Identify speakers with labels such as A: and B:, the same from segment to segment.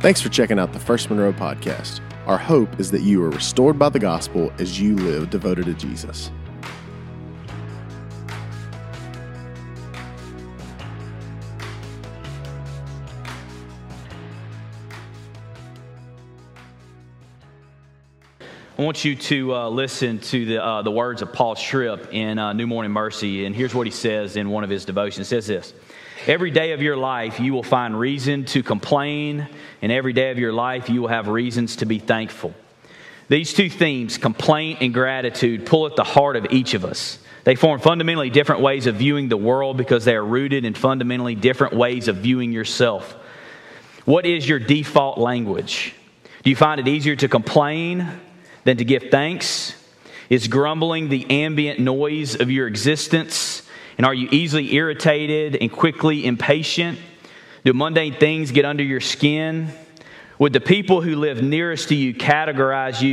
A: Thanks for checking out the First Monroe podcast. Our hope is that you are restored by the gospel as you live devoted to Jesus.
B: I want you to listen to the words of Paul Tripp in New Morning Mercy, and here's what he says in one of his devotions. It says this: every day of your life you will find reason to complain, and every day of your life you will have reasons to be thankful. These two themes, complaint and gratitude, pull at the heart of each of us. They form fundamentally different ways of viewing the world because they are rooted in fundamentally different ways of viewing yourself. What is your default language? Do you find it easier to complain than to give thanks? Is grumbling the ambient noise of your existence? And are you easily irritated and quickly impatient? Do mundane things get under your skin? Would the people who live nearest to you characterize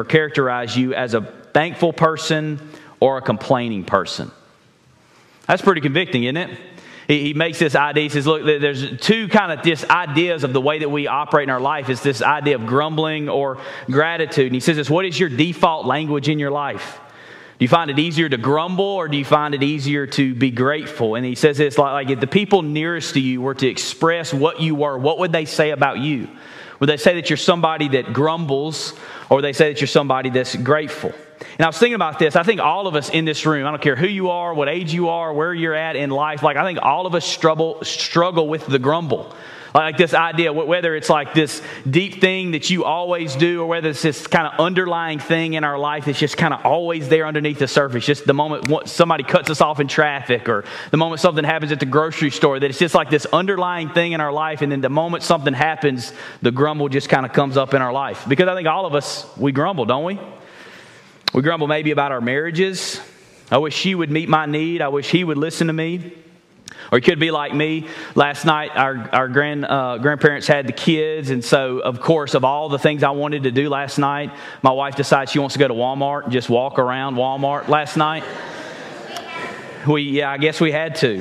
B: you as a thankful person or a complaining person? That's pretty convicting, isn't it? He makes this idea. He says, look, there's two kind of just ideas of the way that we operate in our life. It's this idea of grumbling or gratitude. And he says this: what is your default language in your life? Do you find it easier to grumble, or do you find it easier to be grateful? And he says this, like if the people nearest to you were to express what you were, what would they say about you? Would they say that you're somebody that grumbles, or would they say that you're somebody that's grateful? And I was thinking about this. I think all of us in this room, I don't care who you are, what age you are, where you're at in life, like I think all of us struggle with the grumble. Like this idea, whether it's like this deep thing that you always do, or whether it's this kind of underlying thing in our life that's just kind of always there underneath the surface. Just the moment somebody cuts us off in traffic, or the moment something happens at the grocery store, that it's just like this underlying thing in our life. And then the moment something happens, the grumble just kind of comes up in our life. Because I think all of us, we grumble, don't we? We grumble maybe about our marriages. I wish she would meet my need. I wish he would listen to me. Or it could be like me. Last night, our grandparents had the kids. And so, of course, of all the things I wanted to do last night, my wife decides she wants to go to Walmart and just walk around Walmart last night. I guess we had to.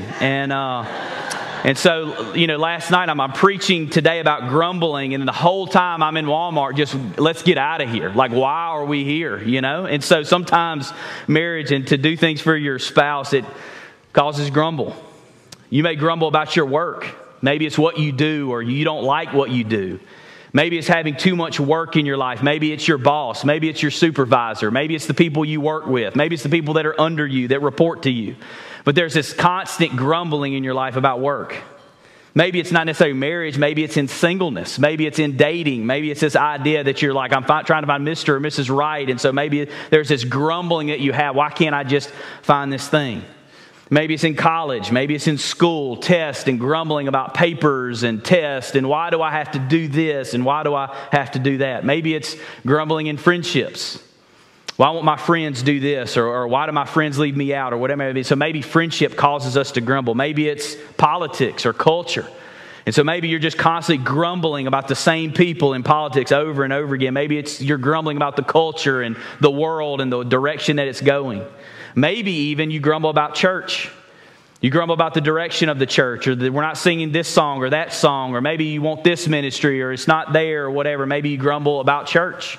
B: And so, last night I'm preaching today about grumbling, and the whole time I'm in Walmart, just let's get out of here. Like, why are we here, And so sometimes marriage and to do things for your spouse, it causes grumble. You may grumble about your work. Maybe it's what you do, or you don't like what you do. Maybe it's having too much work in your life. Maybe it's your boss. Maybe it's your supervisor. Maybe it's the people you work with. Maybe it's the people that are under you, that report to you. But there's this constant grumbling in your life about work. Maybe it's not necessarily marriage. Maybe it's in singleness. Maybe it's in dating. Maybe it's this idea that you're like, I'm trying to find Mr. or Mrs. Right. And so maybe there's this grumbling that you have. Why can't I just find this thing? Maybe it's in college. Maybe it's in school, tests, and grumbling about papers and tests. And why do I have to do this? And why do I have to do that? Maybe it's grumbling in friendships. Why won't my friends do this? Or why do my friends leave me out? Or whatever it may be. So maybe friendship causes us to grumble. Maybe it's politics or culture. And so maybe you're just constantly grumbling about the same people in politics over and over again. Maybe you're grumbling about the culture and the world and the direction that it's going. Maybe even you grumble about church. You grumble about the direction of the church, or that we're not singing this song or that song, or maybe you want this ministry or it's not there or whatever. Maybe you grumble about church.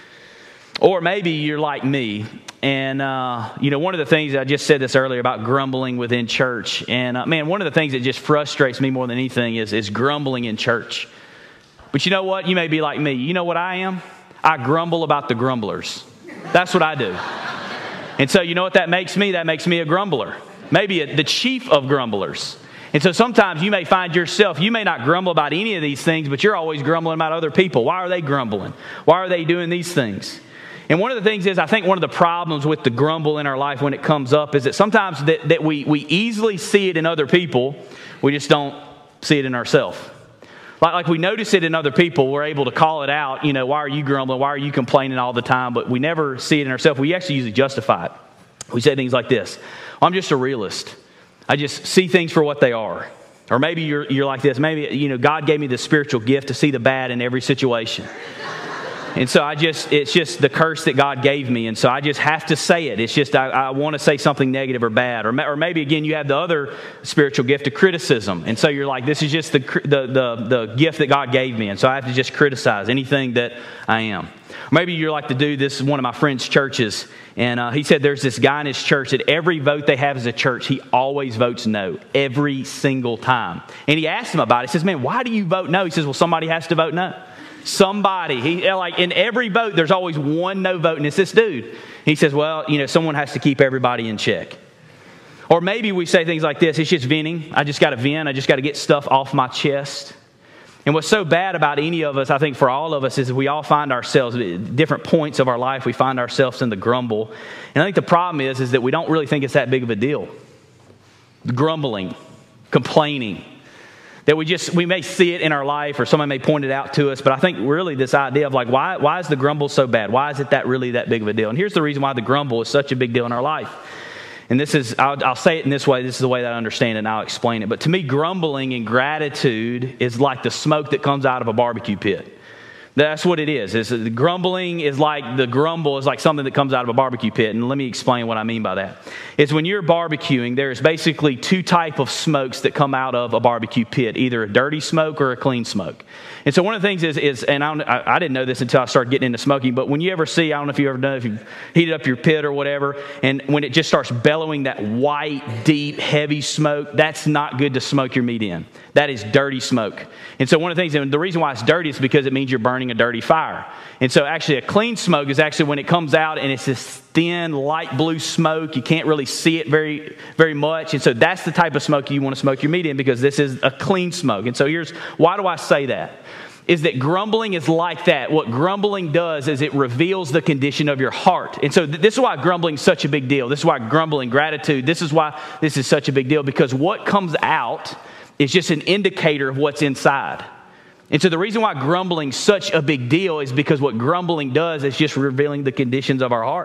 B: Or maybe you're like me, and one of the things, I just said this earlier about grumbling within church, and one of the things that just frustrates me more than anything is grumbling in church. But you know what? You may be like me. You know what I am? I grumble about the grumblers. That's what I do. And so you know what that makes me? That makes me a grumbler. Maybe the chief of grumblers. And so sometimes you may find yourself, you may not grumble about any of these things, but you're always grumbling about other people. Why are they grumbling? Why are they doing these things? And one of the things is, I think one of the problems with the grumble in our life when it comes up is that sometimes that we easily see it in other people, we just don't see it in ourselves. Like we notice it in other people, we're able to call it out, why are you grumbling, why are you complaining all the time, but we never see it in ourselves. We actually usually justify it. We say things like this: I'm just a realist. I just see things for what they are. Or maybe you're like this, maybe, God gave me the spiritual gift to see the bad in every situation. And so it's just the curse that God gave me. And so I just have to say it. It's just, I want to say something negative or bad. Or maybe, again, you have the other spiritual gift of criticism. And so you're like, this is just the gift that God gave me. And so I have to just criticize anything that I am. Maybe you're like the dude, this is one of my friend's churches. And he said there's this guy in his church that every vote they have as a church, he always votes no. Every single time. And he asked him about it. He says, man, why do you vote no? He says, well, somebody has to vote no. Somebody. He like in every vote, there's always one no vote, and it's this dude. He says, well, someone has to keep everybody in check. Or maybe we say things like this, it's just venting. I just got to vent. I just got to get stuff off my chest. And what's so bad about any of us, I think for all of us, is we all find ourselves at different points of our life. We find ourselves in the grumble. And I think the problem is that we don't really think it's that big of a deal. Grumbling, complaining. That we may see it in our life, or someone may point it out to us, but I think really this idea of like, why is the grumble so bad? Why is it really that big of a deal? And here's the reason why the grumble is such a big deal in our life. And this is, I'll say it in this way, this is the way that I understand it, and I'll explain it. But to me, grumbling and gratitude is like the smoke that comes out of a barbecue pit. That's what it is. The grumbling is like, the grumble is like something that comes out of a barbecue pit. And let me explain what I mean by that. It's when you're barbecuing, there's basically two types of smokes that come out of a barbecue pit, either a dirty smoke or a clean smoke. And so one of the things is and I didn't know this until I started getting into smoking, but when you ever see, I don't know if you've ever done it, if you've heated up your pit or whatever, and when it just starts bellowing that white, deep, heavy smoke, that's not good to smoke your meat in. That is dirty smoke. And so one of the things, and the reason why it's dirty is because it means you're burning a dirty fire. And so actually a clean smoke is actually when it comes out and it's this thin, light blue smoke. You can't really see it very, very much. And so that's the type of smoke you want to smoke your meat in, because this is a clean smoke. And so why do I say that? Is that grumbling is like that. What grumbling does is it reveals the condition of your heart. And so this is why grumbling is such a big deal. This is why grumbling, gratitude, this is why this is such a big deal, because what comes out is just an indicator of what's inside. And so the reason why grumbling is such a big deal is because what grumbling does is just revealing the conditions of our heart.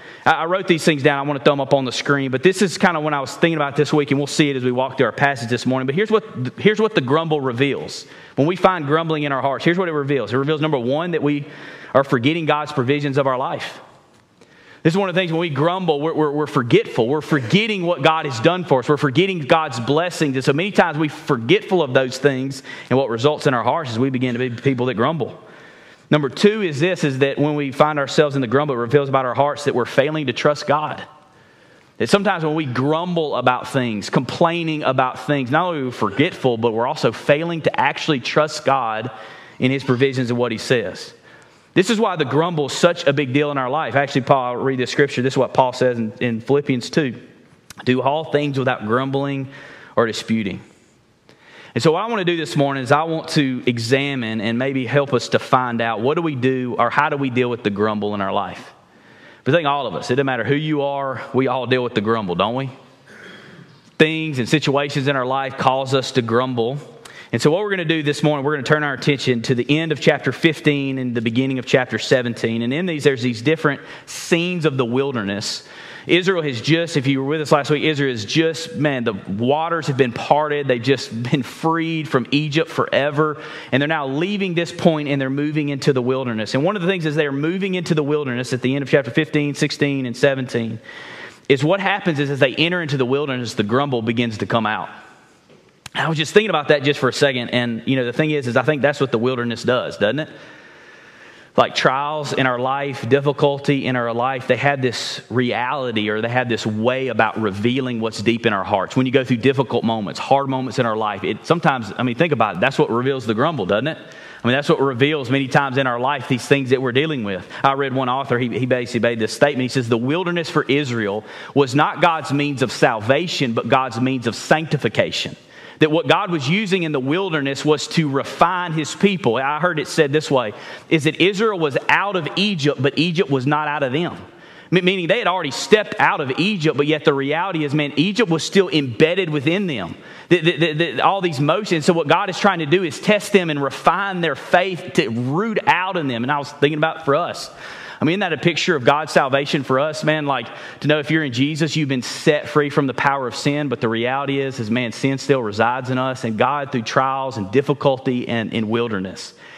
B: I wrote these things down. I want to throw them up on the screen. But this is kind of when I was thinking about this week, and we'll see it as we walk through our passage this morning. But here's what the grumble reveals. When we find grumbling in our hearts, here's what it reveals. It reveals, number one, that we are forgetting God's provisions of our life. This is one of the things when we grumble, we're forgetful. We're forgetting what God has done for us. We're forgetting God's blessings. And so many times we're forgetful of those things. And what results in our hearts is we begin to be people that grumble. Number two is that when we find ourselves in the grumble, it reveals about our hearts that we're failing to trust God. That sometimes when we grumble about things, complaining about things, not only are we forgetful, but we're also failing to actually trust God in His provisions and what He says. This is why the grumble is such a big deal in our life. Actually, I'll read this scripture. This is what Paul says in Philippians 2. Do all things without grumbling or disputing. And so what I want to do this morning is I want to examine and maybe help us to find out what do we do or how do we deal with the grumble in our life. But I think all of us, it doesn't matter who you are, we all deal with the grumble, don't we? Things and situations in our life cause us to grumble. And so what we're going to do this morning, we're going to turn our attention to the end of chapter 15 and the beginning of chapter 17. And in these, there's these different scenes of the wilderness. Israel has just, if you were with us last week, Israel has just, the waters have been parted. They've just been freed from Egypt forever. And they're now leaving this point and they're moving into the wilderness. And one of the things is they're moving into the wilderness at the end of chapter 15, 16, and 17, is what happens is as they enter into the wilderness, the grumble begins to come out. I was just thinking about that just for a second. And, the thing is I think that's what the wilderness does, doesn't it? Like trials in our life, difficulty in our life, they have this reality or they have this way about revealing what's deep in our hearts. When you go through difficult moments, hard moments in our life, sometimes, think about it, that's what reveals the grumble, doesn't it? That's what reveals many times in our life these things that we're dealing with. I read one author, he basically made this statement. He says, the wilderness for Israel was not God's means of salvation, but God's means of sanctification. That what God was using in the wilderness was to refine His people. I heard it said this way, is that Israel was out of Egypt, but Egypt was not out of them. Meaning they had already stepped out of Egypt, but yet the reality is, Egypt was still embedded within them. All these motions. So what God is trying to do is test them and refine their faith to root out in them. And I was thinking about for us. Isn't that a picture of God's salvation for us, Like to know if you're in Jesus, you've been set free from the power of sin. But the reality is sin still resides in us. And God, through trials and difficulty and in wilderness,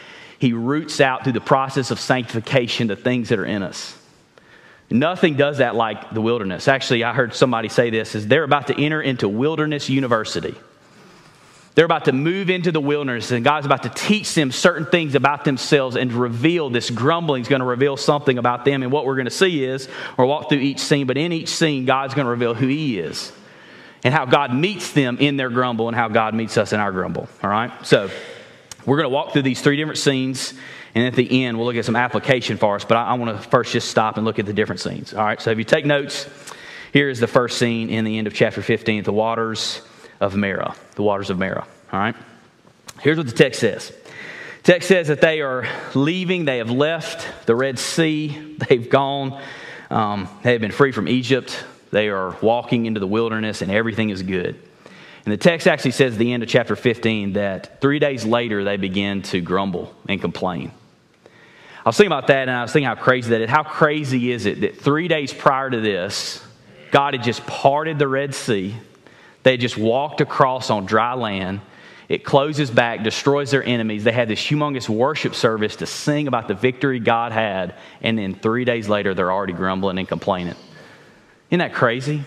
B: He roots out through the process of sanctification the things that are in us. Nothing does that like the wilderness. Actually, I heard somebody say this, is they're about to enter into wilderness university. They're about to move into the wilderness, and God's about to teach them certain things about themselves and reveal this grumbling is going to reveal something about them. And what we're going to see is, we'll walk through each scene, but in each scene, God's going to reveal who He is and how God meets them in their grumble and how God meets us in our grumble. All right? So we're going to walk through these 3 different scenes, and at the end, we'll look at some application for us. But I want to first just stop and look at the different scenes. All right? So if you take notes, here is the first scene in the end of chapter 15, the waters of Marah. The waters of Marah. All right? Here's what the text says. The text says that they are leaving. They have left the Red Sea. They've gone. They have been free from Egypt. They are walking into the wilderness, and everything is good. And the text actually says at the end of chapter 15 that 3 days later they begin to grumble and complain. I was thinking about that, and I was thinking how crazy that is. How crazy is it that 3 days prior to this, God had just parted the Red Sea. They had just walked across on dry land. It closes back, destroys their enemies. They had this humongous worship service to sing about the victory God had. And then 3 days later, they're already grumbling and complaining. Isn't that crazy?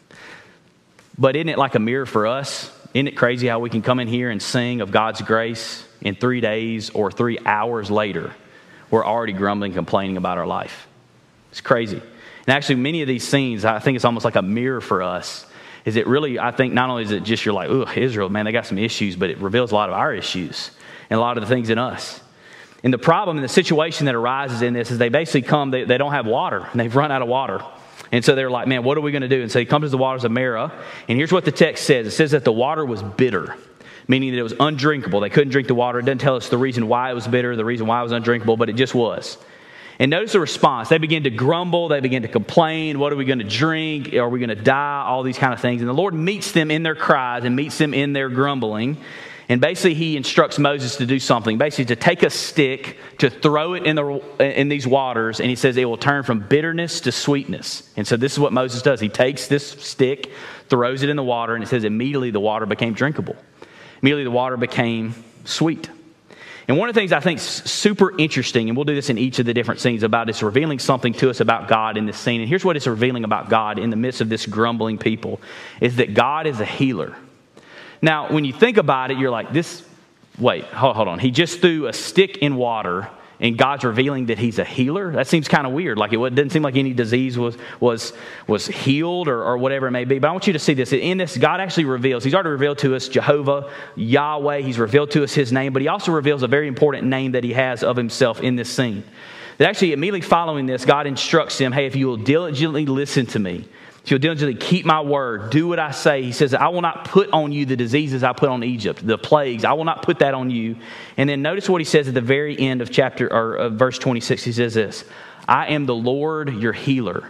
B: But isn't it like a mirror for us? Isn't it crazy how we can come in here and sing of God's grace in 3 days or 3 hours later, we're already grumbling, complaining about our life? It's crazy. And actually, many of these scenes, I think it's almost like a mirror for us. Is it really, I think not only is it just you're like, oh, Israel, man, they got some issues, but it reveals a lot of our issues and a lot of the things in us. And the problem and the situation that arises in this is they basically come, they don't have water, and they've run out of water. And so they're like, man, what are we going to do? And so he comes to the waters of Marah, and here's what the text says. It says that the water was bitter, meaning that it was undrinkable. They couldn't drink the water. It doesn't tell us the reason why it was bitter, the reason why it was undrinkable, but it just was. And notice the response. They begin to grumble. They begin to complain. What are we going to drink? Are we going to die? All these kind of things. And the Lord meets them in their cries and meets them in their grumbling. And basically he instructs Moses to do something. Basically to take a stick, to throw it in these waters. And he says it will turn from bitterness to sweetness. And so this is what Moses does. He takes this stick, throws it in the water. And it says immediately the water became drinkable. Immediately the water became sweet. And one of the things I think is super interesting, and we'll do this in each of the different scenes about, it's revealing something to us about God in this scene. And here's what it's revealing about God in the midst of this grumbling people, is that God is a healer. Now, when you think about it, you're like, hold on. He just threw a stick in water, and God's revealing that he's a healer? That seems kind of weird. Like it didn't seem like any disease was healed or whatever it may be. But I want you to see this. In this, God actually reveals. He's already revealed to us Jehovah, Yahweh. He's revealed to us his name. But he also reveals a very important name that he has of himself in this scene. That actually immediately following this, God instructs him, hey, if you will diligently listen to me, if you'll diligently keep my word, do what I say. He says, I will not put on you the diseases I put on Egypt, the plagues. I will not put that on you. And then notice what he says at the very end of verse 26. He says this, I am the Lord, your healer.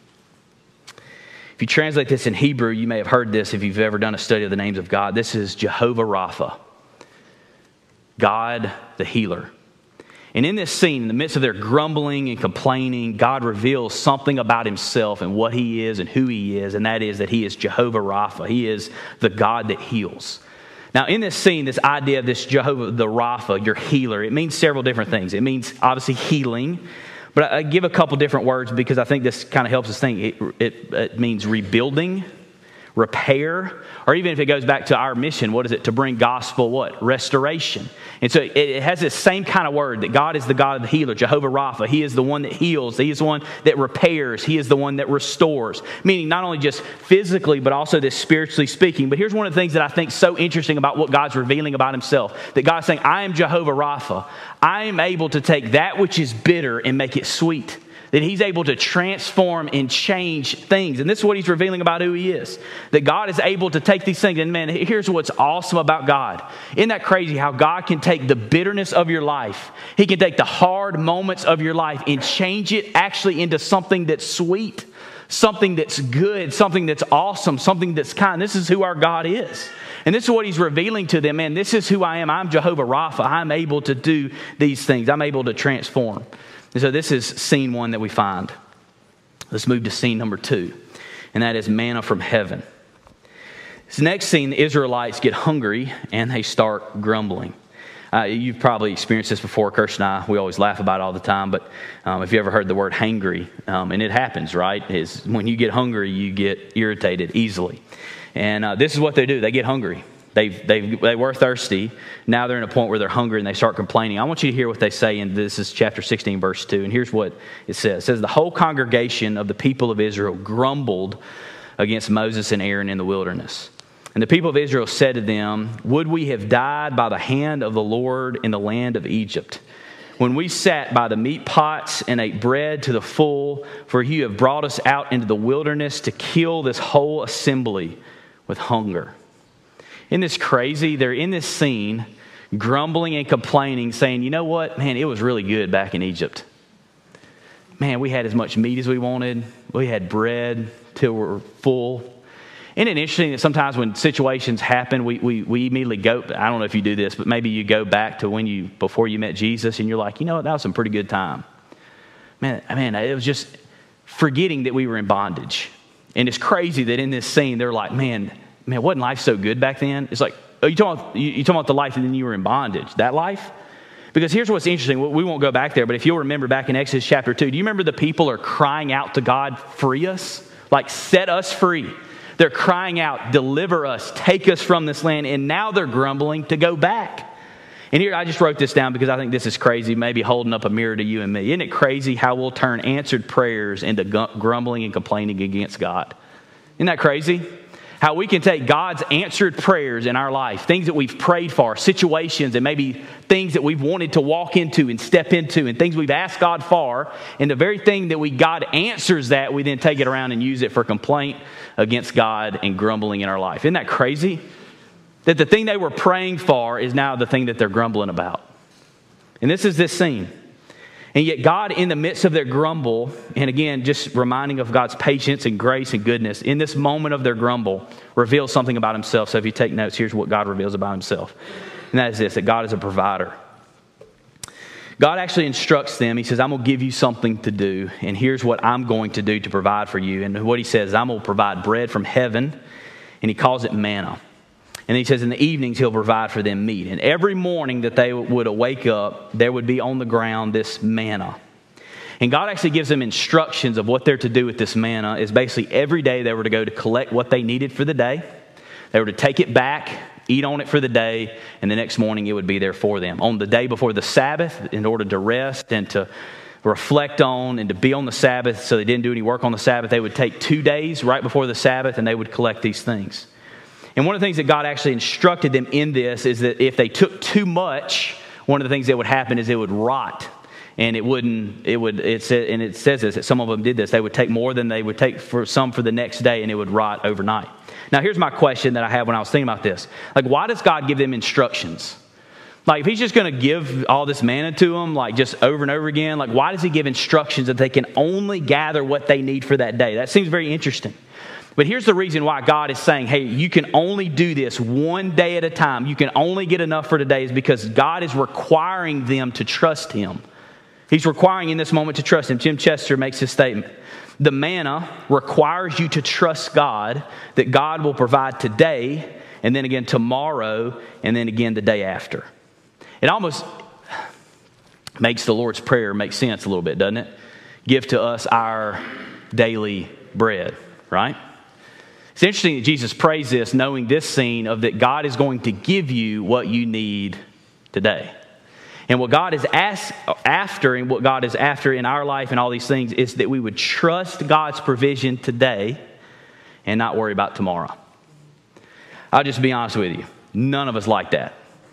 B: If you translate this in Hebrew, you may have heard this if you've ever done a study of the names of God. This is Jehovah Rapha, God the healer. And in this scene, in the midst of their grumbling and complaining, God reveals something about himself and what he is and who he is, and that is that he is Jehovah Rapha. He is the God that heals. Now, in this scene, this idea of this Jehovah, the Rapha, your healer, it means several different things. It means, obviously, healing. But I give a couple different words because I think this kind of helps us think. It means rebuilding, repair, or even if it goes back to our mission, what is it? To bring gospel, what? Restoration. And so it has this same kind of word that God is the God of the healer, Jehovah Rapha. He is the one that heals. He is the one that repairs. He is the one that restores. Meaning not only just physically, but also this spiritually speaking. But here's one of the things that I think is so interesting about what God's revealing about himself. That God's saying, I am Jehovah Rapha. I am able to take that which is bitter and make it sweet. That he's able to transform and change things. And this is what he's revealing about who he is. That God is able to take these things. And man, here's what's awesome about God. Isn't that crazy how God can take the bitterness of your life. He can take the hard moments of your life and change it actually into something that's sweet. Something that's good. Something that's awesome. Something that's kind. This is who our God is. And this is what he's revealing to them. Man, this is who I am. I'm Jehovah Rapha. I'm able to do these things. I'm able to transform. And so this is scene one that we find. Let's move to scene number 2. And that is manna from heaven. This next scene, the Israelites get hungry and they start grumbling. You've probably experienced this before. Kirsten and I, we always laugh about it all the time. But if you ever heard the word hangry, and it happens, right? Is when you get hungry, you get irritated easily. And this is what they do. They get hungry. They were thirsty. Now they're in a point where they're hungry and they start complaining. I want you to hear what they say, and this is chapter 16, verse 2. And here's what it says. It says, the whole congregation of the people of Israel grumbled against Moses and Aaron in the wilderness. And the people of Israel said to them, would we have died by the hand of the Lord in the land of Egypt, when we sat by the meat pots and ate bread to the full, for you have brought us out into the wilderness to kill this whole assembly with hunger. Isn't this crazy? They're in this scene, grumbling and complaining, saying, you know what? Man, it was really good back in Egypt. Man, we had as much meat as we wanted. We had bread till we were full. Isn't it interesting that sometimes when situations happen, we immediately go, I don't know if you do this, but maybe you go back to before you met Jesus and you're like, you know what? That was some pretty good time. Man, it was just forgetting that we were in bondage. And it's crazy that in this scene, they're like, man, wasn't life so good back then? It's like, oh, you talking about the life and then you were in bondage. That life? Because here's what's interesting. We won't go back there, but if you'll remember back in Exodus chapter 2, do you remember the people are crying out to God, free us? Like, set us free. They're crying out, deliver us, take us from this land. And now they're grumbling to go back. And here, I just wrote this down because I think this is crazy, maybe holding up a mirror to you and me. Isn't it crazy how we'll turn answered prayers into grumbling and complaining against God? Isn't that crazy? How we can take God's answered prayers in our life, things that we've prayed for, situations and maybe things that we've wanted to walk into and step into and things we've asked God for, and the very thing that God answers that, we then take it around and use it for complaint against God and grumbling in our life. Isn't that crazy? That the thing they were praying for is now the thing that they're grumbling about. And this is this scene. And yet God, in the midst of their grumble, and again, just reminding of God's patience and grace and goodness, in this moment of their grumble, reveals something about himself. So if you take notes, here's what God reveals about himself. And that is this, that God is a provider. God actually instructs them. He says, I'm going to give you something to do, and here's what I'm going to do to provide for you. And what he says, I'm going to provide bread from heaven, and he calls it manna. And he says in the evenings, he'll provide for them meat. And every morning that they would wake up, there would be on the ground this manna. And God actually gives them instructions of what they're to do with this manna. Is basically every day they were to go to collect what they needed for the day. They were to take it back, eat on it for the day, and the next morning it would be there for them. On the day before the Sabbath, in order to rest and to reflect on and to be on the Sabbath, so they didn't do any work on the Sabbath, they would take 2 days right before the Sabbath and they would collect these things. And one of the things that God actually instructed them in this is that if they took too much, one of the things that would happen is it would rot. And it says this, that some of them did this. They would take more than they would take for the next day, and it would rot overnight. Now, here's my question that I had when I was thinking about this. Like, why does God give them instructions? Like, if he's just going to give all this manna to them, like just over and over again, like why does he give instructions that they can only gather what they need for that day? That seems very interesting. But here's the reason why God is saying, hey, you can only do this one day at a time. You can only get enough for today, is because God is requiring them to trust him. He's requiring in this moment to trust him. Jim Chester makes this statement. The manna requires you to trust God, that God will provide today, and then again tomorrow, and then again the day after. It almost makes the Lord's Prayer make sense a little bit, doesn't it? Give to us our daily bread, right? It's interesting that Jesus prays this, knowing this scene of that God is going to give you what you need today. And what God is after, and what God is after in our life and all these things, is that we would trust God's provision today and not worry about tomorrow. I'll just be honest with you. None of us like that.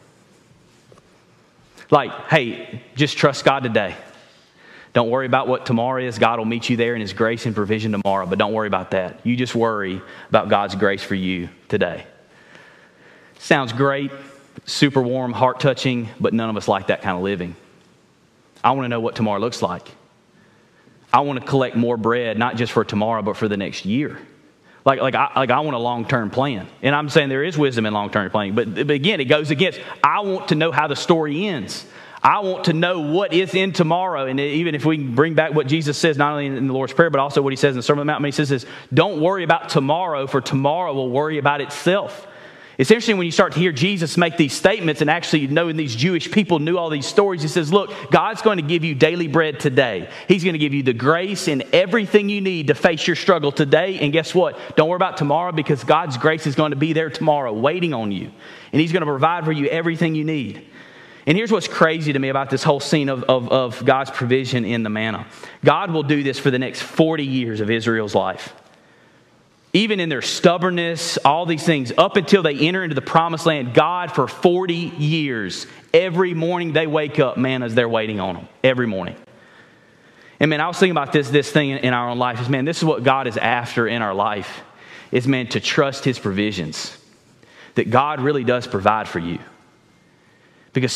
B: Like, hey, just trust God today. Don't worry about what tomorrow is. God will meet you there in his grace and provision tomorrow, but don't worry about that. You just worry about God's grace for you today. Sounds great, super warm, heart-touching, but none of us like that kind of living. I want to know what tomorrow looks like. I want to collect more bread, not just for tomorrow, but for the next year. Like I want a long-term plan. And I'm saying there is wisdom in long-term planning, but again, it goes against, I want to know how the story ends. I want to know what is in tomorrow. And even if we bring back what Jesus says, not only in the Lord's Prayer, but also what he says in the Sermon on the Mount, when he says this, don't worry about tomorrow, for tomorrow will worry about itself. It's interesting when you start to hear Jesus make these statements, and actually knowing these Jewish people knew all these stories. He says, look, God's going to give you daily bread today. He's going to give you the grace and everything you need to face your struggle today. And guess what? Don't worry about tomorrow, because God's grace is going to be there tomorrow waiting on you. And He's going to provide for you everything you need. And here's what's crazy to me about this whole scene of God's provision in the manna. God will do this for the next 40 years of Israel's life. Even in their stubbornness, all these things, up until they enter into the promised land, God, for 40 years, every morning they wake up, manna's there waiting on them. Every morning. And man, I was thinking about this thing in our own life. Is, man, this is what God is after in our life. Is, man, to trust His provisions. That God really does provide for you. Because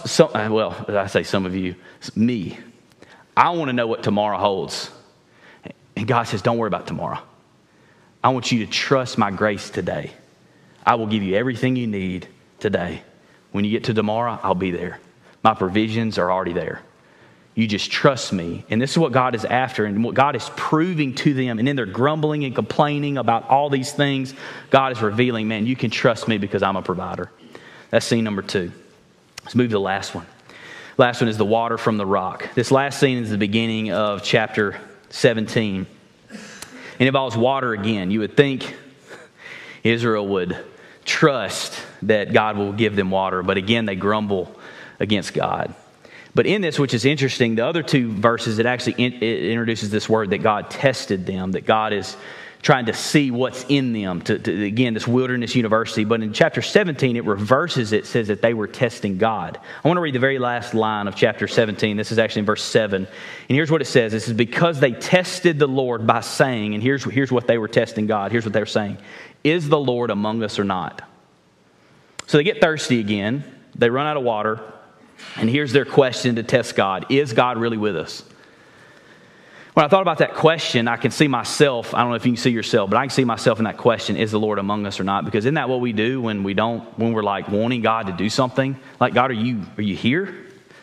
B: I say some of you, me, I want to know what tomorrow holds. And God says, don't worry about tomorrow. I want you to trust my grace today. I will give you everything you need today. When you get to tomorrow, I'll be there. My provisions are already there. You just trust me. And this is what God is after and what God is proving to them. And in their grumbling and complaining about all these things, God is revealing, man, you can trust me because I'm a provider. That's scene number 2. Let's move to the last one. Last one is the water from the rock. This last scene is the beginning of chapter 17. And involves water again. You would think Israel would trust that God will give them water. But again, they grumble against God. But in this, which is interesting, the other 2 verses, it actually it introduces this word that God tested them, that God is trying to see what's in them, to again, this wilderness university. But in chapter 17, it reverses it, says that they were testing God. I want to read the very last line of chapter 17. This is actually in verse 7. And here's what it says. This is because they tested the Lord by saying, and here's what they were testing God. Here's what they were saying. Is the Lord among us or not? So they get thirsty again. They run out of water. And here's their question to test God. Is God really with us? When I thought about that question, I can see myself. I don't know if you can see yourself, but I can see myself in that question: is the Lord among us or not? Because isn't that what we do when we're like wanting God to do something? Like, God, are you here?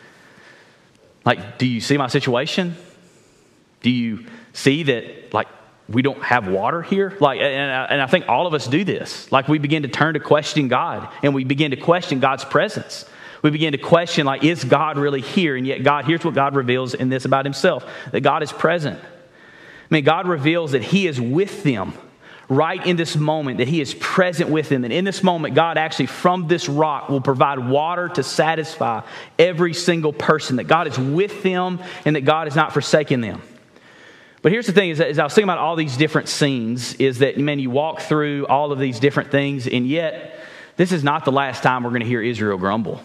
B: Like, do you see my situation? Do you see that, like, we don't have water here? Like, and I think all of us do this. Like, we begin to turn to question God, and we begin to question God's presence. We begin to question, like, is God really here? And yet God, here's what God reveals in this about Himself, that God is present. I mean, God reveals that He is with them right in this moment, that He is present with them. And in this moment, God actually from this rock will provide water to satisfy every single person, that God is with them and that God has not forsaken them. But here's the thing, is that as I was thinking about all these different scenes, is that, man, you walk through all of these different things, and yet this is not the last time we're going to hear Israel grumble.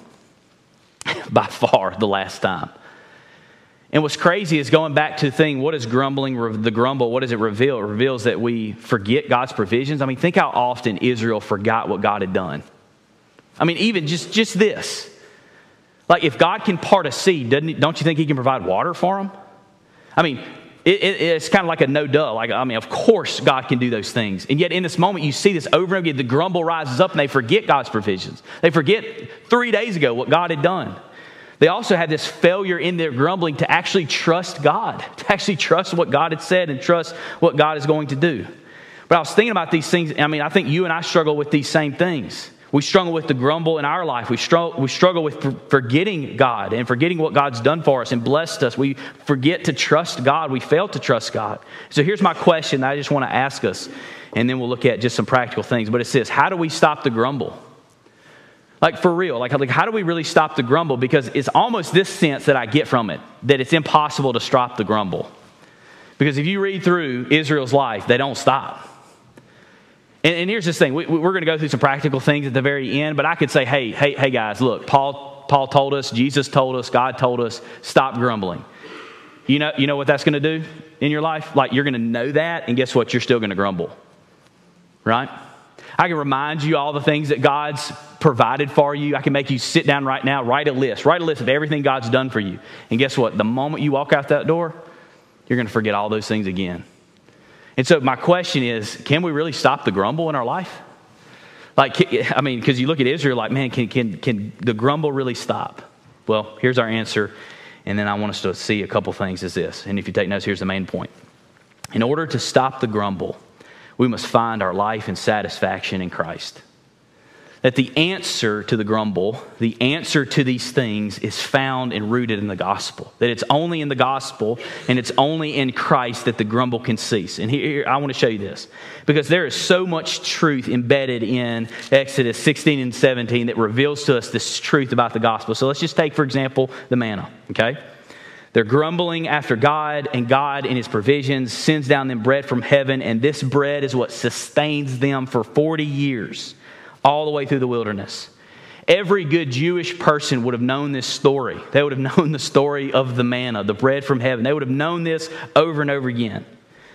B: By far the last time. And what's crazy is going back to the thing, what is grumbling, the grumble, what does it reveal? It reveals that we forget God's provisions. I mean, think how often Israel forgot what God had done. I mean, even just this. Like, if God can part a sea, don't you think He can provide water for them? I mean, it's kind of like a no duh. Like, I mean, of course God can do those things. And yet in this moment, you see this over and over again. The grumble rises up and they forget God's provisions. They forget 3 days ago what God had done. They also had this failure in their grumbling to actually trust God, to actually trust what God had said and trust what God is going to do. But I was thinking about these things. I mean, I think you and I struggle with these same things. We struggle with the grumble in our life. We struggle with forgetting God and forgetting what God's done for us and blessed us. We forget to trust God. We fail to trust God. So here's my question that I just want to ask us, and then we'll look at just some practical things. But it's this: how do we stop the grumble? Like, for real, like how do we really stop the grumble? Because it's almost this sense that I get from it, that it's impossible to stop the grumble. Because if you read through Israel's life, they don't stop. And here's this thing. We're going to go through some practical things at the very end, but I could say, hey guys, look, Paul told us, Jesus told us, God told us, stop grumbling. You know what that's going to do in your life? Like, you're going to know that, and guess what? You're still going to grumble, right? I can remind you all the things that God's provided for you. I can make you sit down right now, write a list of everything God's done for you. And guess what? The moment you walk out that door, you're going to forget all those things again. And so my question is, can we really stop the grumble in our life? Like, I mean, because you look at Israel like, man, can the grumble really stop? Well, here's our answer. And then I want us to see a couple things is this. And if you take notes, here's the main point. In order to stop the grumble, we must find our life and satisfaction in Christ. that the answer to the grumble, the answer to these things is found and rooted in the gospel. That it's only in the gospel and it's only in Christ that the grumble can cease. And here I want to show you this, because there is so much truth embedded in Exodus 16 and 17 that reveals to us this truth about the gospel. So let's just take, for example, the manna, okay? They're grumbling after God, and God in his provisions sends down them bread from heaven, and this bread is what sustains them for 40 years. All the way through the wilderness. Every good Jewish person would have known this story. They would have known the story of the manna, the bread from heaven. They would have known this over and over again.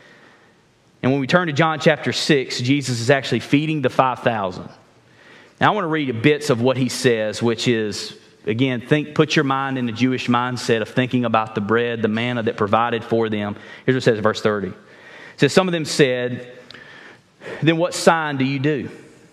B: And when we turn to John chapter 6, Jesus is actually feeding the 5,000. Now I want to read bits of what he says, which is, again, put your mind in the Jewish mindset of thinking about the bread, the manna that provided for them. Here's what it says in verse 30. It says, some of them said, then what sign do you do,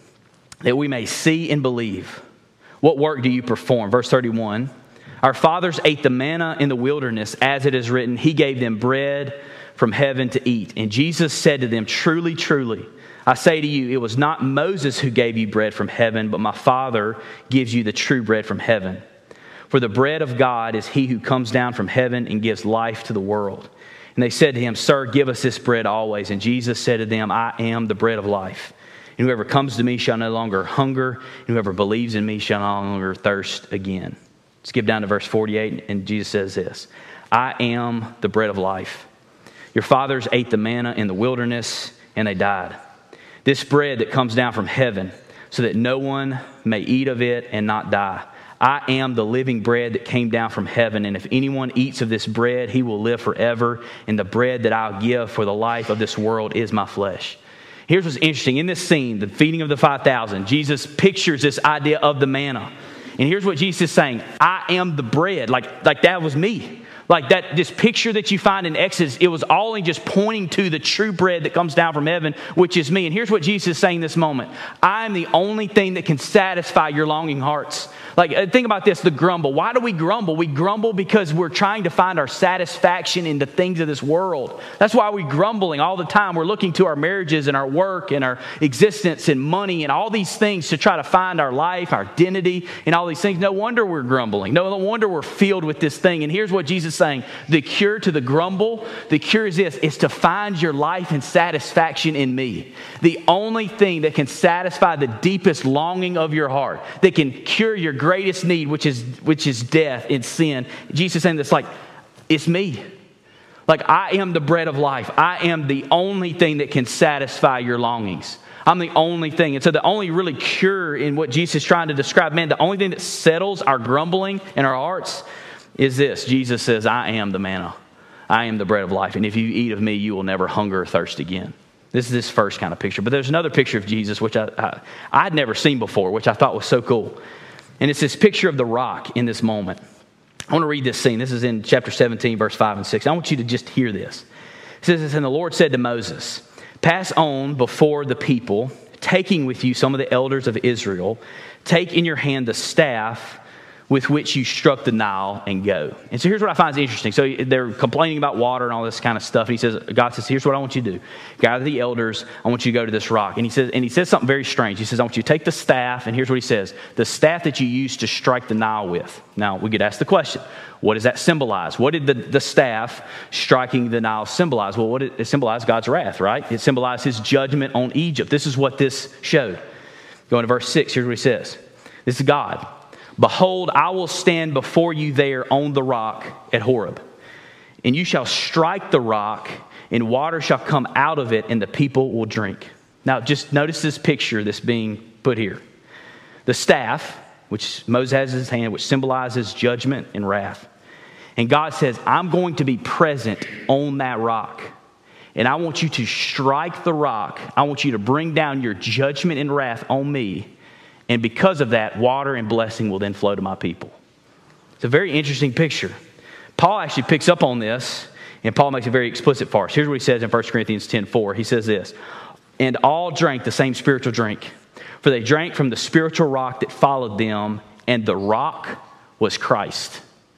B: that we may see and believe? What work do you perform? Verse 31, our fathers ate the manna in the wilderness, as it is written, he gave them bread from heaven to eat. And Jesus said to them, truly, truly, I say to you, it was not Moses who gave you bread from heaven, but my Father gives you the true bread from heaven. For the bread of God is he who comes down from heaven and gives life to the world. And they said to him, sir, give us this bread always. And Jesus said to them, I am the bread of life. And whoever comes to me shall no longer hunger, and whoever believes in me shall no longer thirst again. Skip down to verse 48, and Jesus says this, I am the bread of life. Your fathers ate the manna in the wilderness, and they died. This bread that comes down from heaven, so that no one may eat of it and not die. I am the living bread that came down from heaven, and if anyone eats of this bread, he will live forever, and the bread that I'll give for the life of this world is my flesh. Here's what's interesting. In this scene, the feeding of the 5,000, Jesus pictures this idea of the manna. And here's what Jesus is saying. I am the bread. Like that was me. Like that, this picture that you find in Exodus, it was all just pointing to the true bread that comes down from heaven, which is me. And here's what Jesus is saying this moment. I am the only thing that can satisfy your longing hearts. Like, think about this, the grumble. Why do we grumble? We grumble because we're trying to find our satisfaction in the things of this world. That's why we're grumbling all the time. We're looking to our marriages and our work and our existence and money and all these things to try to find our life, our identity, and all these things. No wonder we're grumbling. No wonder we're filled with this thing. And here's what Jesus is saying. The cure to the grumble, the cure is this, is to find your life and satisfaction in me. The only thing that can satisfy the deepest longing of your heart, that can cure your greatest need, which is death and sin. Jesus is saying this, like, it's me. Like, I am the bread of life. I am the only thing that can satisfy your longings. I'm the only thing. And so the only really cure in what Jesus is trying to describe, man, the only thing that settles our grumbling in our hearts is this. Jesus says, I am the manna. I am the bread of life. And if you eat of me, you will never hunger or thirst again. This is this first kind of picture. But there's another picture of Jesus, which I'd never seen before, which I thought was so cool. And it's this picture of the rock in this moment. I want to read this scene. This is in chapter 17, verse 5 and 6. I want you to just hear this. It says this, and the Lord said to Moses, pass on before the people, taking with you some of the elders of Israel. Take in your hand the staff with which you struck the Nile, and go. And so here's what I find is interesting. So they're complaining about water and all this kind of stuff. And he says, God says, here's what I want you to do. Gather the elders. I want you to go to this rock. And he says something very strange. He says, I want you to take the staff. And here's what he says. The staff that you used to strike the Nile with. Now, we could ask the question, what does that symbolize? What did the staff striking the Nile symbolize? Well, what did it symbolize? God's wrath, right? It symbolized his judgment on Egypt. This is what this showed. Going to verse 6, here's what he says. This is God. Behold, I will stand before you there on the rock at Horeb. And you shall strike the rock, and water shall come out of it, and the people will drink. Now, just notice this picture that's being put here. The staff, which Moses has in his hand, which symbolizes judgment and wrath. And God says, I'm going to be present on that rock. And I want you to strike the rock. I want you to bring down your judgment and wrath on me. And because of that, water and blessing will then flow to my people. It's a very interesting picture. Paul actually picks up on this, and Paul makes it very explicit for us. Here's what he says in 1 Corinthians 10:4. He says this, and all drank the same spiritual drink, for they drank from the spiritual rock that followed them, and the rock was Christ.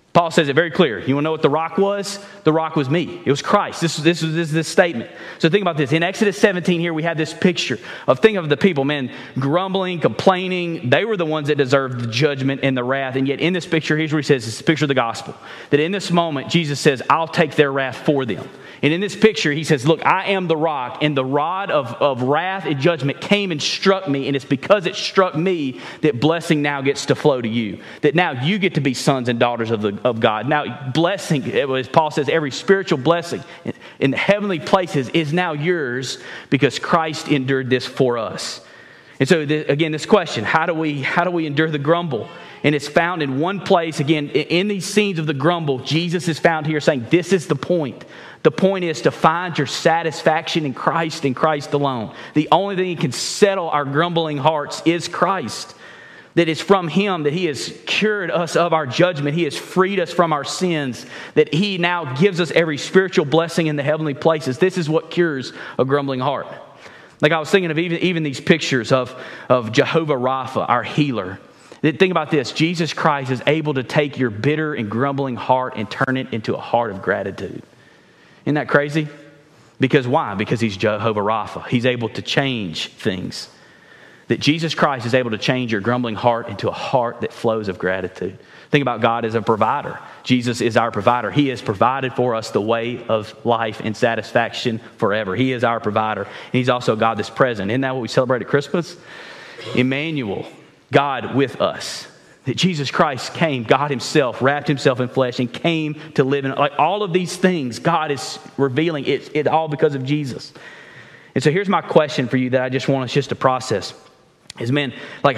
B: Paul says it very clear. You want to know what the rock was? The rock was me. It was Christ. This is this statement. So think about this. In Exodus 17 here, we have this picture think of the people, man, grumbling, complaining. They were the ones that deserved the judgment and the wrath. And yet in this picture, here's what he says. It's a picture of the gospel. That in this moment, Jesus says, I'll take their wrath for them. And in this picture, he says, look, I am the rock, and the rod of wrath and judgment came and struck me, and it's because it struck me that blessing now gets to flow to you. That now you get to be sons and daughters of God. Now blessing, as Paul says, every spiritual blessing in the heavenly places is now yours because Christ endured this for us. And so again, this question, how do we endure the grumble? And it's found in one place. Again, in these scenes of the grumble, Jesus is found here saying, this is the point. The point is to find your satisfaction in Christ and Christ alone. The only thing that can settle our grumbling hearts is Christ. That it's from Him that He has cured us of our judgment. He has freed us from our sins. That He now gives us every spiritual blessing in the heavenly places. This is what cures a grumbling heart. Like I was thinking of even these pictures of Jehovah Rapha, our healer. Think about this. Jesus Christ is able to take your bitter and grumbling heart and turn it into a heart of gratitude. Isn't that crazy? Because why? Because He's Jehovah Rapha. He's able to change things. That Jesus Christ is able to change your grumbling heart into a heart that flows of gratitude. Think about God as a provider. Jesus is our provider. He has provided for us the way of life and satisfaction forever. He is our provider. And He's also God that's present. Isn't that what we celebrate at Christmas? Emmanuel, God with us. That Jesus Christ came, God Himself, wrapped Himself in flesh and came to live in, like all of these things, God is revealing it all because of Jesus. And so here's my question for you that I just want us just to process is, man, like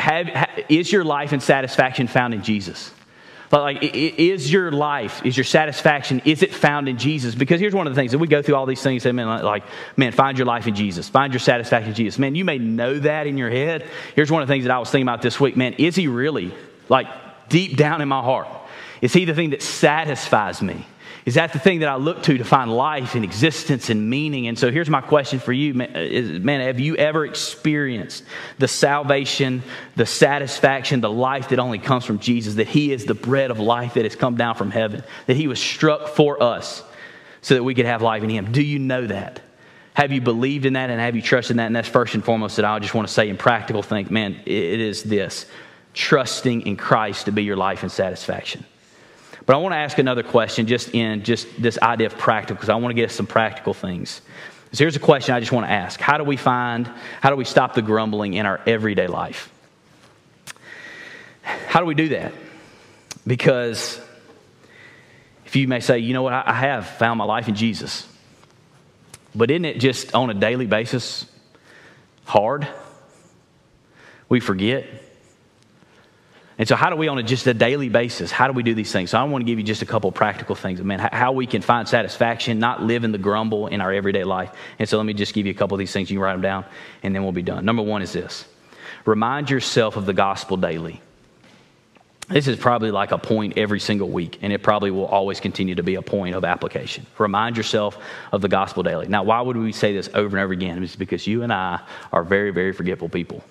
B: is your life and satisfaction found in Jesus? Like, is your life, is your satisfaction, is it found in Jesus? Because here's one of the things that we go through all these things, and man, find your life in Jesus. Find your satisfaction in Jesus. Man, you may know that in your head. Here's one of the things that I was thinking about this week. Man, is He really, like, deep down in my heart? Is He the thing that satisfies me? Is that the thing that I look to find life and existence and meaning? And so here's my question for you. Man, have you ever experienced the salvation, the satisfaction, the life that only comes from Jesus? That He is the bread of life that has come down from heaven. That He was struck for us so that we could have life in Him. Do you know that? Have you believed in that and have you trusted in that? And that's first and foremost that I just want to say in practical thing. Man, it is this. Trusting in Christ to be your life and satisfaction. But I want to ask another question just this idea of practical, because I want to get us some practical things. So here's a question I just want to ask. How do we stop the grumbling in our everyday life? How do we do that? Because if you may say, you know what, I have found my life in Jesus. But isn't it just on a daily basis hard? We forget. And so how do we on just a daily basis, how do we do these things? So I want to give you just a couple practical things, man, how we can find satisfaction, not live in the grumble in our everyday life. And so let me just give you a couple of these things. You can write them down and then we'll be done. Number one is this. Remind yourself of the gospel daily. This is probably like a point every single week, and it probably will always continue to be a point of application. Remind yourself of the gospel daily. Now, why would we say this over and over again? It's because you and I are very, very forgetful people.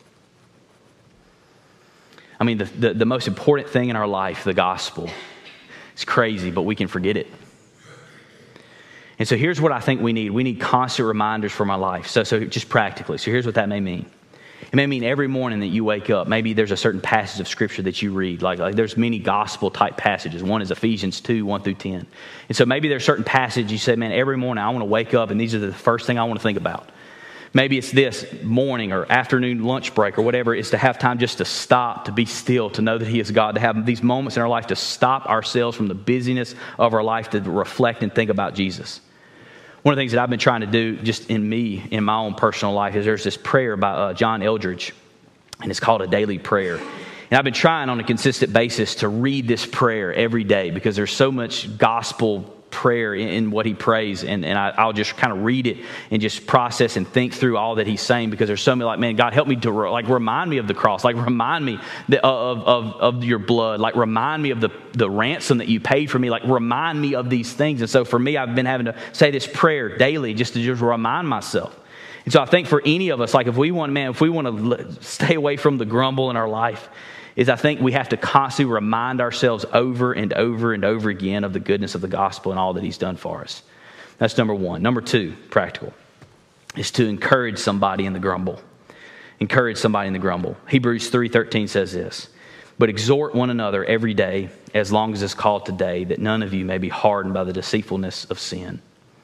B: I mean, the most important thing in our life, the gospel, it's crazy, but we can forget it. And so here's what I think we need. We need constant reminders from our life. So just practically. So here's what that may mean. It may mean every morning that you wake up, maybe there's a certain passage of Scripture that you read. Like there's many gospel-type passages. One is Ephesians 2, 1 through 10. And so maybe there's certain passages you say, man, every morning I want to wake up and these are the first thing I want to think about. Maybe it's this morning or afternoon lunch break or whatever, is to have time just to stop, to be still, to know that He is God, to have these moments in our life to stop ourselves from the busyness of our life to reflect and think about Jesus. One of the things that I've been trying to do just in my own personal life is there's this prayer by John Eldridge, and it's called a daily prayer. And I've been trying on a consistent basis to read this prayer every day because there's so much gospel prayer in what he prays, and I'll just kind of read it and just process and think through all that he's saying, because there's so many, like, man, God, help me to remind me of the cross, like remind me of your blood, like remind me of the ransom that you paid for me, like remind me of these things. And so for me, I've been having to say this prayer daily just to remind myself. And so I think for any of us, like if we want to stay away from the grumble in our life, is I think we have to constantly remind ourselves over and over and over again of the goodness of the gospel and all that he's done for us. That's number one. Number two, practical, is to encourage somebody in the grumble. Encourage somebody in the grumble. Hebrews 3:13 says this, but exhort one another every day, as long as it's called today, that none of you may be hardened by the deceitfulness of sin.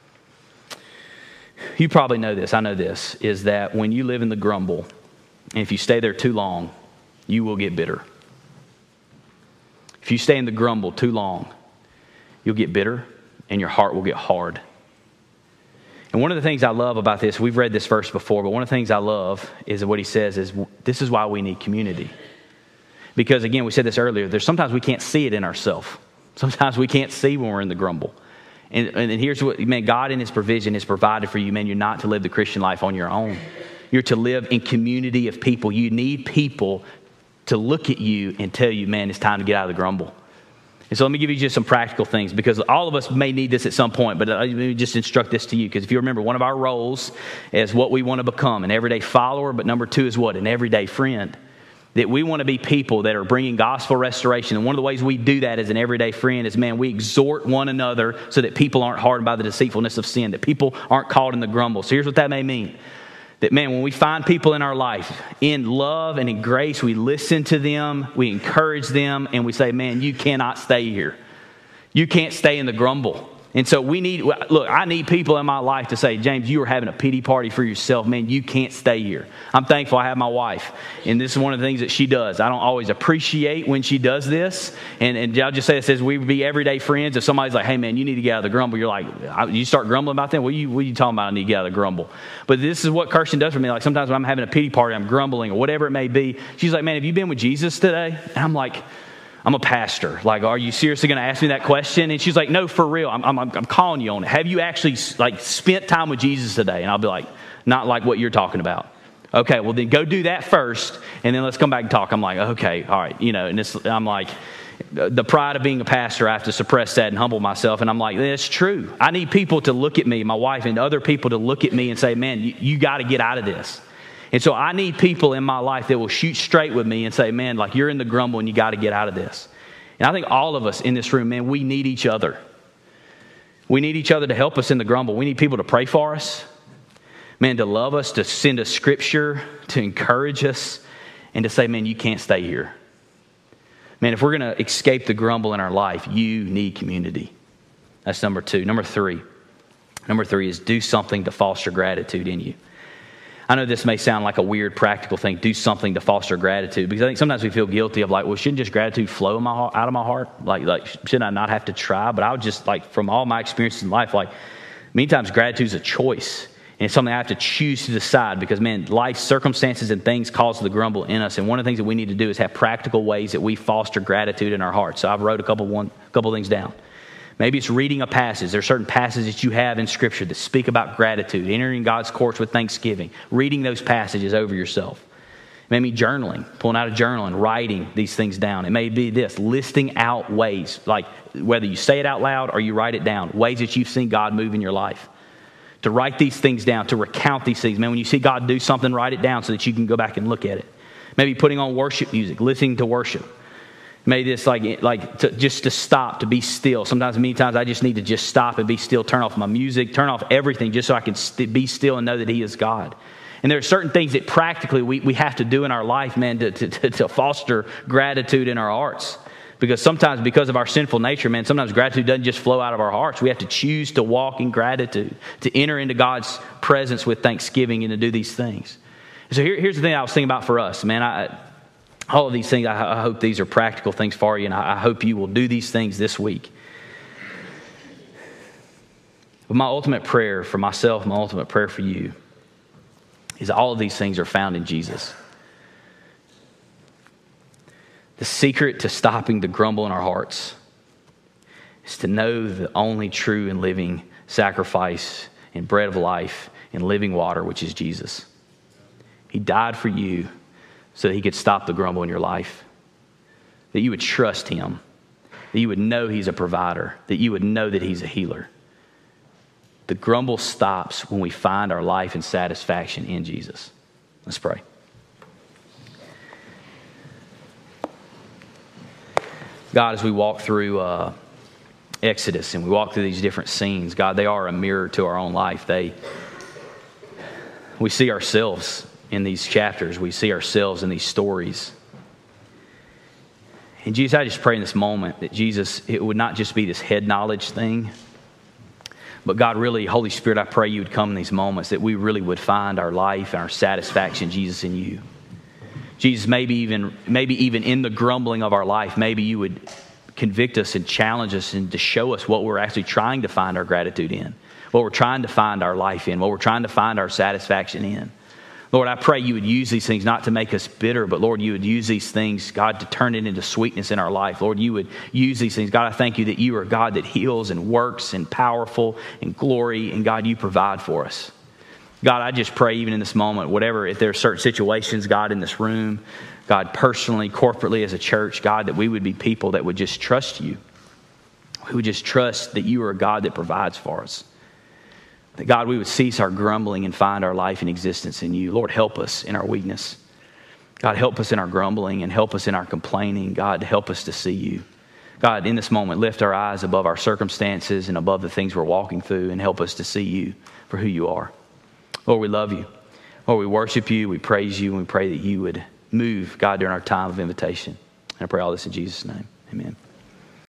B: You probably know this, I know this, is that when you live in the grumble, and if you stay there too long, you will get bitter. If you stay in the grumble too long, you'll get bitter and your heart will get hard. And one of the things I love about this, we've read this verse before, but one of the things I love is what he says is this is why we need community. Because again, we said this earlier, there's sometimes we can't see it in ourselves. Sometimes we can't see when we're in the grumble. And here's what, man, God in his provision has provided for you, man, you're not to live the Christian life on your own. You're to live in community of people. You need people to look at you and tell you, man, it's time to get out of the grumble. And so let me give you just some practical things, because all of us may need this at some point, but let me just instruct this to you. Because if you remember, one of our roles is what we want to become, an everyday follower, but number two is what? An everyday friend. That we want to be people that are bringing gospel restoration. And one of the ways we do that as an everyday friend is, man, we exhort one another so that people aren't hardened by the deceitfulness of sin, that people aren't caught in the grumble. So here's what that may mean. That, man, when we find people in our life in love and in grace, we listen to them, we encourage them, and we say, man, you cannot stay here. You can't stay in the grumble. And so I need people in my life to say, James, you are having a pity party for yourself. Man, you can't stay here. I'm thankful I have my wife. And this is one of the things that she does. I don't always appreciate when she does this. And I'll just say it says we would be everyday friends. If somebody's like, hey, man, you need to get out of the grumble. You're like, you start grumbling about that? What are you talking about? I need to get out of the grumble. But this is what Kirsten does for me. Like sometimes when I'm having a pity party, I'm grumbling or whatever it may be. She's like, man, have you been with Jesus today? And I'm like, I'm a pastor. Like, are you seriously going to ask me that question? And she's like, no, for real. I'm calling you on it. Have you actually spent time with Jesus today? And I'll be like, not like what you're talking about. Okay, well then go do that first, and then let's come back and talk. I'm like, okay, all right, and I'm like, the pride of being a pastor, I have to suppress that and humble myself. And I'm like, that's true. I need people to look at me, my wife and other people to look at me and say, man, you got to get out of this. And so I need people in my life that will shoot straight with me and say, man, like you're in the grumble and you got to get out of this. And I think all of us in this room, man, we need each other. We need each other to help us in the grumble. We need people to pray for us, man, to love us, to send us scripture, to encourage us, and to say, man, you can't stay here. Man, if we're going to escape the grumble in our life, you need community. That's number two. Number three is do something to foster gratitude in you. I know this may sound like a weird practical thing, do something to foster gratitude, because I think sometimes we feel guilty of like, well, shouldn't just gratitude flow out of my heart? Like shouldn't I not have to try? But I would just from all my experiences in life, many times gratitude is a choice. And it's something I have to choose to decide because, man, life circumstances and things cause the grumble in us. And one of the things that we need to do is have practical ways that we foster gratitude in our hearts. So I've wrote a couple things down. Maybe it's reading a passage. There are certain passages that you have in Scripture that speak about gratitude, entering God's courts with thanksgiving, reading those passages over yourself. Maybe journaling, pulling out a journal and writing these things down. It may be this, listing out ways, like whether you say it out loud or you write it down, ways that you've seen God move in your life. To write these things down, to recount these things. Man, when you see God do something, write it down so that you can go back and look at it. Maybe putting on worship music, listening to worship. Maybe this just to stop, to be still. Many times I just need to just stop and be still, turn off my music, turn off everything just so I can be still and know that He is God. And there are certain things that practically we have to do in our life, man, to foster gratitude in our hearts. Because sometimes because of our sinful nature, man, sometimes gratitude doesn't just flow out of our hearts. We have to choose to walk in gratitude, to enter into God's presence with thanksgiving and to do these things. So here's the thing I was thinking about for us, man. All of these things, I hope these are practical things for you, and I hope you will do these things this week. But my ultimate prayer for myself, my ultimate prayer for you, is all of these things are found in Jesus. The secret to stopping the grumble in our hearts is to know the only true and living sacrifice and bread of life and living water, which is Jesus. He died for you so that He could stop the grumble in your life, that you would trust Him, that you would know He's a provider, that you would know that He's a healer. The grumble stops when we find our life and satisfaction in Jesus. Let's pray. God, as we walk through Exodus and we walk through these different scenes, God, they are a mirror to our own life. We see ourselves in these chapters. We see ourselves in these stories. And Jesus, I just pray in this moment that Jesus, it would not just be this head knowledge thing, but God, really, Holy Spirit, I pray you would come in these moments, that we really would find our life and our satisfaction, Jesus, in you. Jesus, maybe even in the grumbling of our life, maybe you would convict us and challenge us and to show us what we're actually trying to find our gratitude in, what we're trying to find our life in, what we're trying to find our satisfaction in. Lord, I pray you would use these things not to make us bitter, but Lord, you would use these things, God, to turn it into sweetness in our life. Lord, you would use these things. God, I thank you that you are God that heals and works and powerful and glory, and God, you provide for us. God, I just pray even in this moment, whatever, if there are certain situations, God, in this room, God, personally, corporately as a church, God, that we would be people that would just trust you. We would just trust that you are a God that provides for us. That, God, we would cease our grumbling and find our life and existence in you. Lord, help us in our weakness. God, help us in our grumbling and help us in our complaining. God, help us to see you. God, in this moment, lift our eyes above our circumstances and above the things we're walking through and help us to see you for who you are. Lord, we love you. Lord, we worship you, we praise you, and we pray that you would move, God, during our time of invitation. And I pray all this in Jesus' name. Amen.